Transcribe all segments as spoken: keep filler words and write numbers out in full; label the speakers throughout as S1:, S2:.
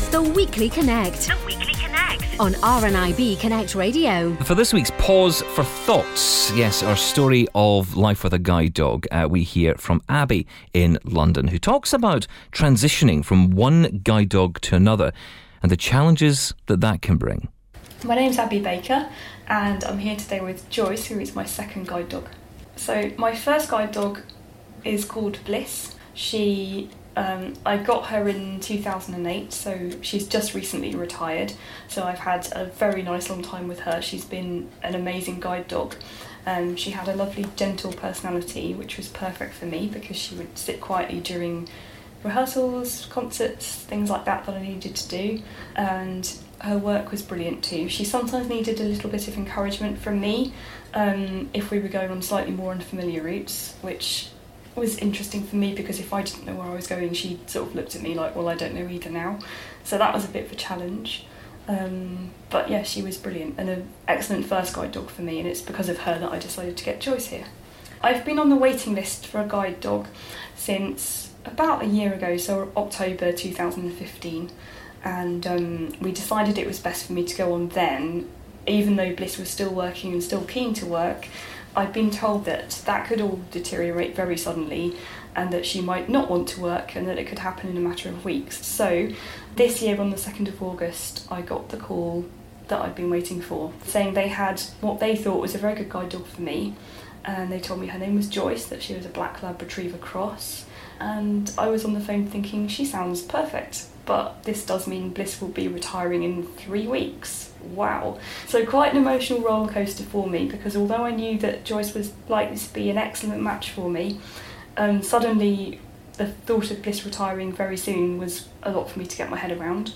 S1: The Weekly Connect.
S2: The Weekly Connect.
S1: On R N I B Connect Radio.
S3: For this week's Pause for Thoughts, yes, our story of life with a guide dog, uh, we hear from Abby in London, who talks about transitioning from one guide dog to another and the challenges that that can bring.
S4: My name's Abby Baker and I'm here today with Joyce, who is my second guide dog. So my first guide dog is called Bliss. She, um, I got her in two thousand eight, so she's just recently retired. So I've had a very nice long time with her. She's been an amazing guide dog. Um, she had a lovely gentle personality, which was perfect for me because she would sit quietly during rehearsals, concerts, things like that that I needed to do. And her work was brilliant too. She sometimes needed a little bit of encouragement from me um, if we were going on slightly more unfamiliar routes, which was interesting for me because if I didn't know where I was going, she sort of looked at me like, well, I don't know either now. So that was a bit of a challenge. Um, but yeah, she was brilliant and an excellent first guide dog for me, and it's because of her that I decided to get Joyce here. I've been on the waiting list for a guide dog since about a year ago, so October two thousand fifteen. And um, we decided it was best for me to go on then, even though Bliss was still working and still keen to work. I'd been told that that could all deteriorate very suddenly and that she might not want to work and that it could happen in a matter of weeks. So this year on the second of August I got the call that I'd been waiting for, saying they had what they thought was a very good guide dog for me, and they told me her name was Joyce, that she was a Black Lab Retriever cross, and I was on the phone thinking she sounds perfect. But this does mean Bliss will be retiring in three weeks. Wow. So quite an emotional roller coaster for me, because although I knew that Joyce was likely to be an excellent match for me, um, suddenly the thought of Bliss retiring very soon was a lot for me to get my head around.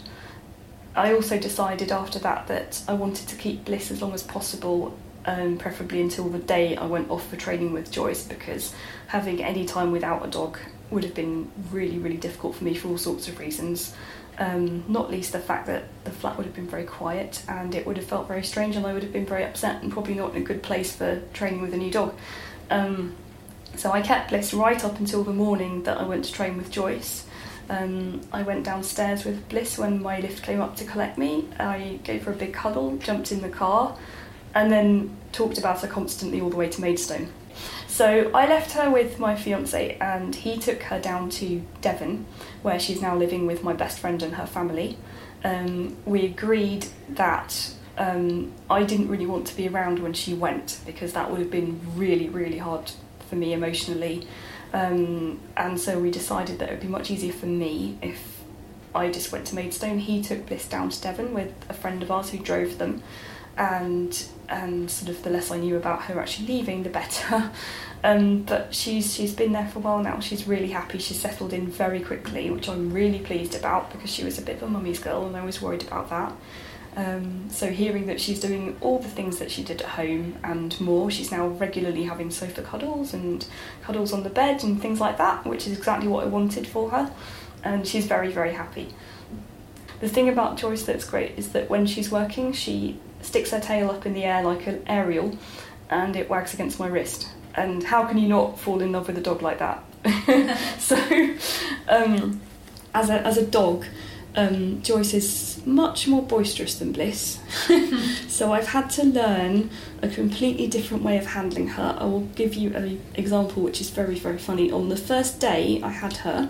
S4: I also decided after that that I wanted to keep Bliss as long as possible, um, preferably until the day I went off for training with Joyce, because having any time without a dog would have been really, really difficult for me for all sorts of reasons. Um, not least the fact that the flat would have been very quiet and it would have felt very strange and I would have been very upset and probably not in a good place for training with a new dog. Um, so I kept Bliss right up until the morning that I went to train with Joyce. Um, I went downstairs with Bliss when my lift came up to collect me. I gave her a big cuddle, jumped in the car, and then talked about her constantly all the way to Maidstone. So I left her with my fiance and he took her down to Devon, where she's now living with my best friend and her family. Um, we agreed that um, I didn't really want to be around when she went, because that would have been really, really hard for me emotionally. Um, and so we decided that it would be much easier for me if I just went to Maidstone. He took Bliss down to Devon with a friend of ours who drove them. and and sort of the less I knew about her actually leaving, the better. Um, but she's she's been there for a while now. She's really happy. She's settled in very quickly, which I'm really pleased about, because she was a bit of a mummy's girl and I was worried about that. Um, so hearing that she's doing all the things that she did at home and more, she's now regularly having sofa cuddles and cuddles on the bed and things like that, which is exactly what I wanted for her. And she's very, very happy. The thing about Joyce that's great is that when she's working, she sticks her tail up in the air like an aerial and it wags against my wrist. And how can you not fall in love with a dog like that? So, um, as a as a dog, um, Joyce is much more boisterous than Bliss. So I've had to learn a completely different way of handling her. I will give you an example which is very, very funny. On the first day I had her,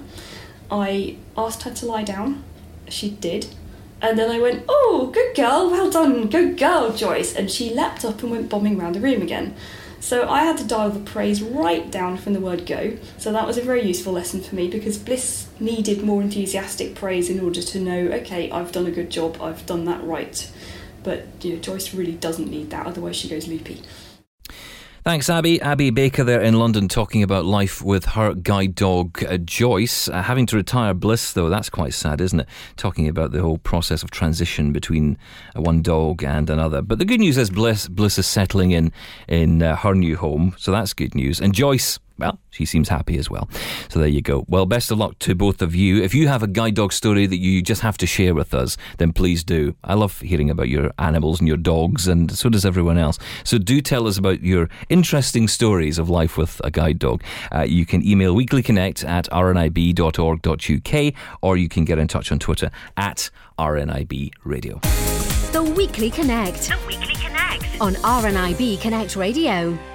S4: I asked her to lie down. She did. And then I went, oh, good girl, well done, good girl, Joyce. And she leapt up and went bombing around the room again. So I had to dial the praise right down from the word go. So that was a very useful lesson for me, because Bliss needed more enthusiastic praise in order to know, okay, I've done a good job, I've done that right. But you know, Joyce really doesn't need that, otherwise she goes loopy.
S3: Thanks, Abby. Abby Baker there in London talking about life with her guide dog, uh, Joyce. Uh, having to retire Bliss, though, that's quite sad, isn't it? Talking about the whole process of transition between uh, one dog and another. But the good news is Bliss, Bliss is settling in in uh, her new home, so that's good news. And Joyce, well, she seems happy as well. So there you go. Well, best of luck to both of you. If you have a guide dog story that you just have to share with us, then please do. I love hearing about your animals and your dogs, and so does everyone else. So do tell us about your interesting stories of life with a guide dog. Uh, you can email weeklyconnect at r n i b dot org dot u k, or you can get in touch on Twitter at R N I B Radio.
S1: The Weekly Connect.
S2: The Weekly Connect.
S1: On R N I B Connect Radio.